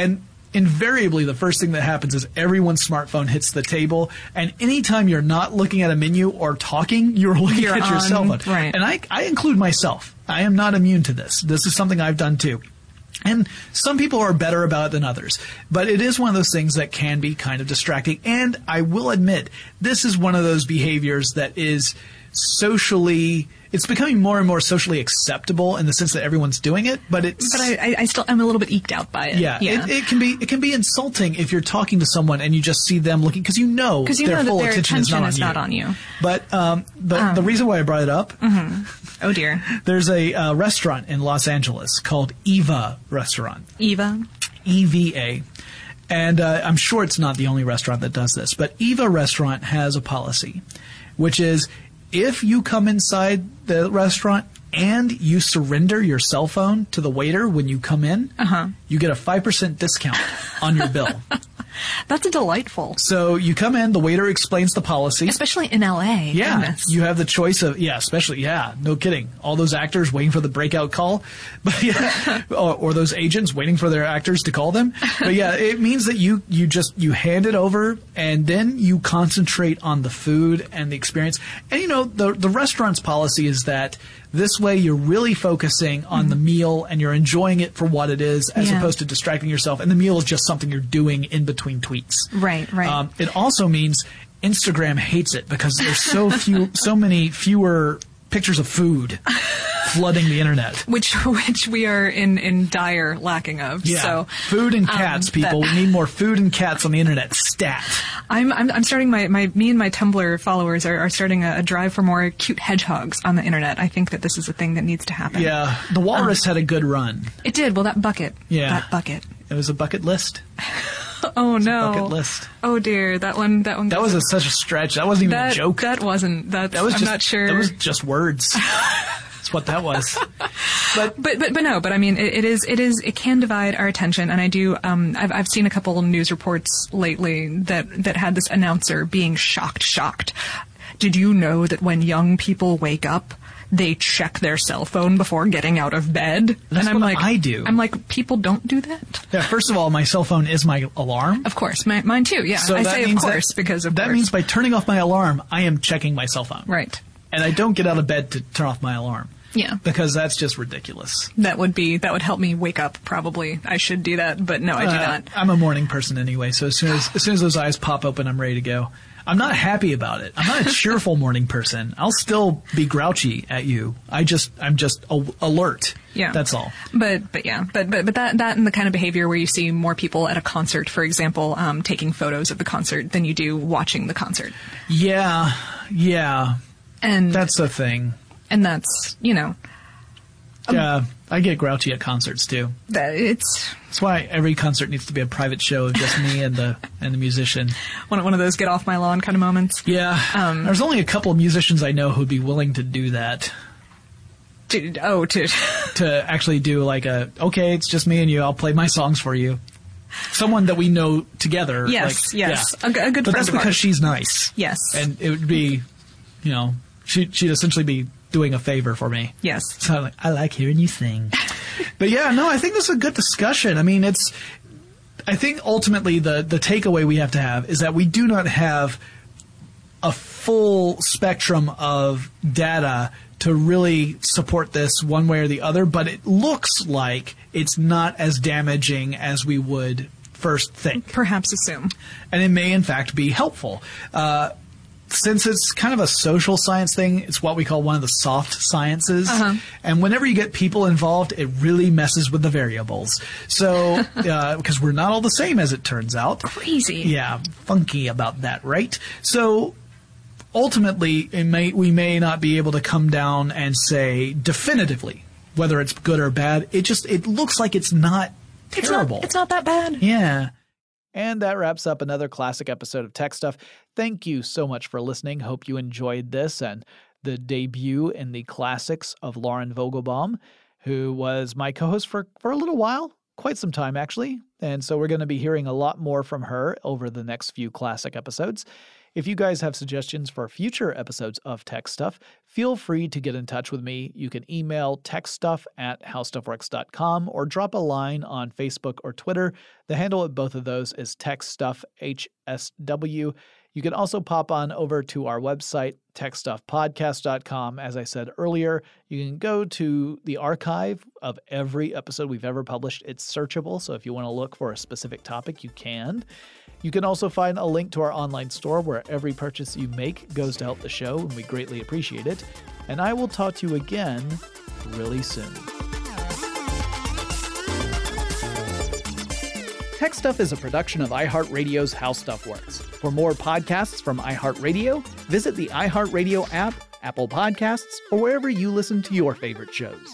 Speaker 4: invariably the first thing that happens is everyone's smartphone hits the table, and anytime you're not looking at a menu or talking, you're looking
Speaker 3: You're
Speaker 4: at your
Speaker 3: on,
Speaker 4: cell phone.
Speaker 3: right.
Speaker 4: And I, I include myself. I am not immune to this. This is something I've done too. And some people are better about it than others. But it is one of those things that can be kind of distracting. And I will admit, this is one of those behaviors that is socially, it's becoming more and more socially acceptable in the sense that everyone's doing it, but it's...
Speaker 3: But I, I still am a little bit eked out by it.
Speaker 4: Yeah,
Speaker 3: yeah.
Speaker 4: It, it can be it can be insulting if you're talking to someone and you just see them looking, because you know
Speaker 3: Because you
Speaker 4: their
Speaker 3: know that
Speaker 4: full
Speaker 3: their
Speaker 4: attention,
Speaker 3: attention
Speaker 4: is,
Speaker 3: is
Speaker 4: not,
Speaker 3: not
Speaker 4: on
Speaker 3: on
Speaker 4: you.
Speaker 3: you.
Speaker 4: But um, the, um, the reason why I brought it up,
Speaker 3: Mm-hmm. Oh dear.
Speaker 4: there's a uh, restaurant in Los Angeles called Eva Restaurant.
Speaker 3: Eva.
Speaker 4: E V A. And uh, I'm sure it's not the only restaurant that does this, but Eva Restaurant has a policy, which is if you come inside the restaurant and you surrender your cell phone to the waiter when you come in,
Speaker 3: Uh-huh.
Speaker 4: you get a five percent discount on your bill.
Speaker 3: That's a delightful.
Speaker 4: So you come in, the waiter explains the policy.
Speaker 3: Especially in L A.
Speaker 4: Yeah,
Speaker 3: Goodness.
Speaker 4: you have the choice of, yeah, especially, yeah, no kidding. All those actors waiting for the breakout call, but yeah, or, or those agents waiting for their actors to call them. But yeah, it means that you, you just, you hand it over and then you concentrate on the food and the experience. And you know, the, the restaurant's policy is that this way you're really focusing on mm-hmm. the meal and you're enjoying it for what it is as
Speaker 3: Yeah.
Speaker 4: opposed to distracting yourself. And the meal is just something you're doing in between tweets.
Speaker 3: Right, right.
Speaker 4: Um, it also means Instagram hates it because there's so few, so many fewer pictures of food flooding the internet.
Speaker 3: Which which we are in, in dire lacking of.
Speaker 4: Yeah,
Speaker 3: So
Speaker 4: food and cats,
Speaker 3: um,
Speaker 4: people.
Speaker 3: that-
Speaker 4: We need more food and cats on the internet. Stat.
Speaker 3: I'm, I'm I'm starting my, my me and my Tumblr followers are, are starting a, a drive for more cute hedgehogs on the internet. I think that this is a thing that needs to happen.
Speaker 4: Yeah, the walrus had a good run.
Speaker 3: It did. Well, that bucket.
Speaker 4: Yeah.
Speaker 3: That bucket.
Speaker 4: It was a bucket list.
Speaker 3: Oh no.
Speaker 4: Bucket list.
Speaker 3: Oh dear. That one. That one.
Speaker 4: That was a, such a stretch. That wasn't even
Speaker 3: that,
Speaker 4: a joke.
Speaker 3: That wasn't. That,
Speaker 4: That was
Speaker 3: I'm
Speaker 4: just.
Speaker 3: not sure.
Speaker 4: That was just words. That's what that was. But
Speaker 3: But but but no. But I mean, it, it is it is it can divide our attention, and I do. Um, I've I've seen a couple news reports lately that that had this announcer being shocked. Shocked. Did you know that when young people wake up, they check their cell phone before getting out of bed?
Speaker 4: That's
Speaker 3: and I'm
Speaker 4: what
Speaker 3: like,
Speaker 4: I do.
Speaker 3: I'm like, people don't do that.
Speaker 4: yeah, first of all, my cell phone is my alarm.
Speaker 3: Of course, my, mine too. Yeah,
Speaker 4: So
Speaker 3: I
Speaker 4: that
Speaker 3: say of
Speaker 4: means
Speaker 3: course
Speaker 4: that,
Speaker 3: because of
Speaker 4: that
Speaker 3: course.
Speaker 4: means by turning off my alarm, I am checking my cell phone.
Speaker 3: Right.
Speaker 4: And I don't get out of bed to turn off my alarm.
Speaker 3: Yeah.
Speaker 4: Because that's just ridiculous.
Speaker 3: That would be that would help me wake up. Probably I should do that, but no, I do
Speaker 4: Uh,
Speaker 3: not.
Speaker 4: I'm a morning person anyway, so as soon as as soon as those eyes pop open, I'm ready to go. I'm not happy about it. I'm not a cheerful morning person. I'll still be grouchy at you. I just I'm just a- alert.
Speaker 3: Yeah.
Speaker 4: That's all.
Speaker 3: But but yeah, but but but that that and the kind of behavior where you see more people at a concert, for example, um, taking photos of the concert than you do watching the concert,
Speaker 4: Yeah. Yeah.
Speaker 3: and
Speaker 4: That's the thing.
Speaker 3: and that's you know
Speaker 4: Yeah. I get grouchy at concerts too.
Speaker 3: that it's
Speaker 4: That's why every concert needs to be a private show of just me and the and the musician.
Speaker 3: one one of those get off my lawn kind of moments.
Speaker 4: Yeah.
Speaker 3: Um,
Speaker 4: There's only a couple of musicians I know who'd be willing to do that.
Speaker 3: To, oh, to
Speaker 4: To actually do like a, okay, it's just me and you, I'll play my songs for you. Someone that we know together.
Speaker 3: Yes,
Speaker 4: like,
Speaker 3: yes.
Speaker 4: yeah.
Speaker 3: A g- a good
Speaker 4: But
Speaker 3: friend
Speaker 4: that's
Speaker 3: of
Speaker 4: because
Speaker 3: ours.
Speaker 4: she's nice.
Speaker 3: yes,
Speaker 4: And it would be, you know, she, she'd essentially be doing a favor for me.
Speaker 3: yes.
Speaker 4: So I'm like, I like hearing you sing. But yeah, no, I think this is a good discussion. I mean, it's, I think ultimately the, the takeaway we have to have is that we do not have a full spectrum of data to really support this one way or the other, but it looks like it's not as damaging as we would first think.
Speaker 3: Perhaps assume.
Speaker 4: And it may in fact be helpful. Uh, since it's kind of a social science thing, it's what we call one of the soft sciences.
Speaker 3: Uh-huh.
Speaker 4: And whenever you get people involved, it really messes with the variables. So, uh, because we're not all the same as it turns out.
Speaker 3: Crazy.
Speaker 4: Yeah, funky about that, right? So, ultimately, it may, we may not be able to come down and say definitively whether it's good or bad. It just, it looks like it's not
Speaker 3: It's
Speaker 4: terrible.
Speaker 3: not. It's not that bad.
Speaker 4: Yeah. And that wraps up another classic episode of Tech Stuff. Thank you so much for listening. Hope you enjoyed this and the debut in the classics of Lauren Vogelbaum, who was my co-host for, for a little while, quite some time actually. And so we're going to be hearing a lot more from her over the next few classic episodes.
Speaker 1: If you guys have suggestions for future episodes of Tech Stuff, feel free to get in touch with me. You can email techstuff at howstuffworks dot com or drop a line on Facebook or Twitter. The handle of both of those is techstuffhsw. You can also pop on over to our website, tech stuff podcast dot com. As I said earlier, you can go to the archive of every episode we've ever published. It's searchable, so if you want to look for a specific topic, you can. You can also find a link to our online store where every purchase you make goes to help the show, and we greatly appreciate it. And I will talk to you again really soon. Tech Stuff is a production of iHeartRadio's How Stuff Works. For more podcasts from iHeartRadio, visit the iHeartRadio app, Apple Podcasts, or wherever you listen to your favorite shows.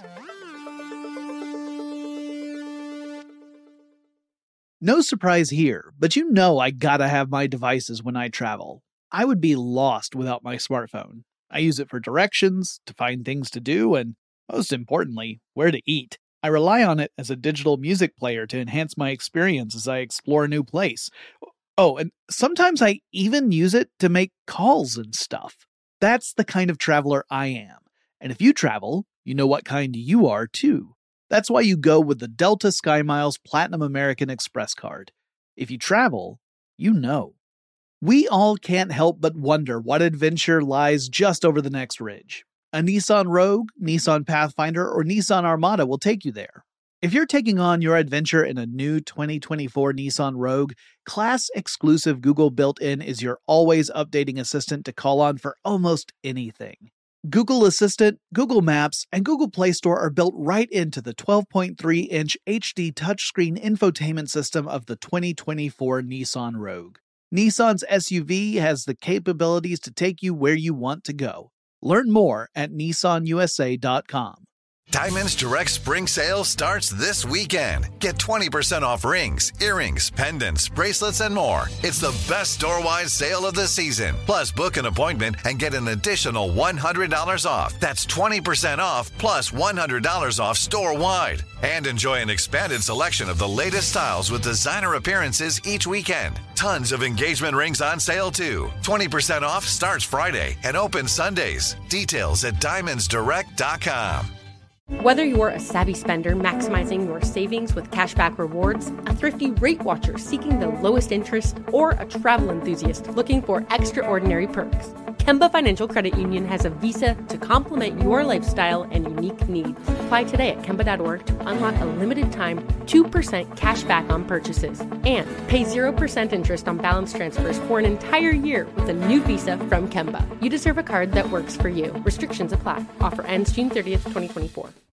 Speaker 1: No surprise here, but you know I gotta have my devices when I travel. I would be lost without my smartphone. I use it for directions, to find things to do, and most importantly, where to eat. I rely on it as a digital music player to enhance my experience as I explore a new place. Oh, and sometimes I even use it to make calls and stuff. That's the kind of traveler I am. And if you travel, you know what kind you are too. That's why you go with the Delta SkyMiles Platinum American Express card. If you travel, you know. We all can't help but wonder what adventure lies just over the next ridge. A Nissan Rogue, Nissan Pathfinder, or Nissan Armada will take you there. If you're taking on your adventure in a new twenty twenty-four Nissan Rogue, class-exclusive Google built-in is your always updating assistant to call on for almost anything. Google Assistant, Google Maps, and Google Play Store are built right into the twelve point three inch H D touchscreen infotainment system of the twenty twenty-four Nissan Rogue. Nissan's S U V has the capabilities to take you where you want to go. Learn more at nissan u s a dot com.
Speaker 5: Diamonds Direct Spring Sale starts this weekend. Get twenty percent off rings, earrings, pendants, bracelets, and more. It's the best store-wide sale of the season. Plus, book an appointment and get an additional one hundred dollars off. That's twenty percent off plus one hundred dollars off store-wide. And enjoy an expanded selection of the latest styles with designer appearances each weekend. Tons of engagement rings on sale, too. twenty percent off starts Friday and opens Sundays. Details at diamonds direct dot com.
Speaker 6: Whether you're a savvy spender maximizing your savings with cashback rewards, a thrifty rate watcher seeking the lowest interest, or a travel enthusiast looking for extraordinary perks, Kemba Financial Credit Union has a visa to complement your lifestyle and unique needs. Apply today at kemba dot org to unlock a limited time two percent cash back on purchases and pay zero percent interest on balance transfers for an entire year with a new visa from Kemba. You deserve a card that works for you. Restrictions apply. Offer ends June thirtieth, twenty twenty-four.